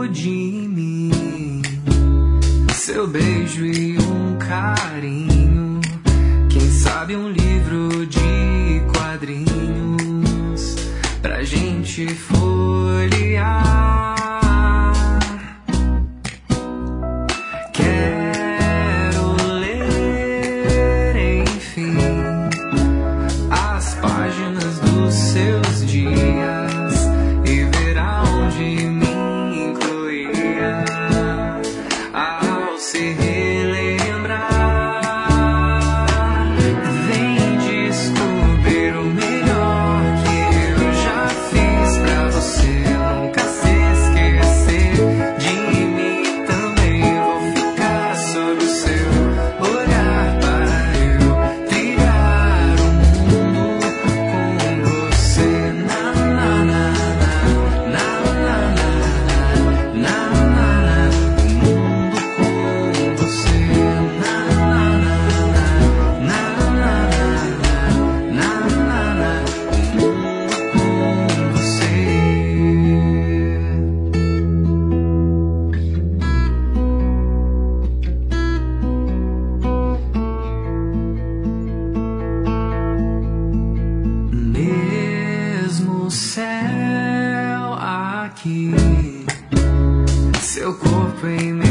de mim, seu beijo e um carinho, quem sabe um livro de quadrinhos pra gente folhear. Quero ler, enfim, as páginas dos seus dias e ver aonde me incluía ao se relembrar. Vem descobrir o melhor que eu já fiz pra você nunca se esquecer de mim. Também vou ficar sob o seu olhar para eu trilhar o mundo com você. Na na na na na na na na na, o mundo com você. Na na na na na na na, o mundo com você. Mesmo céu aqui, seu corpo em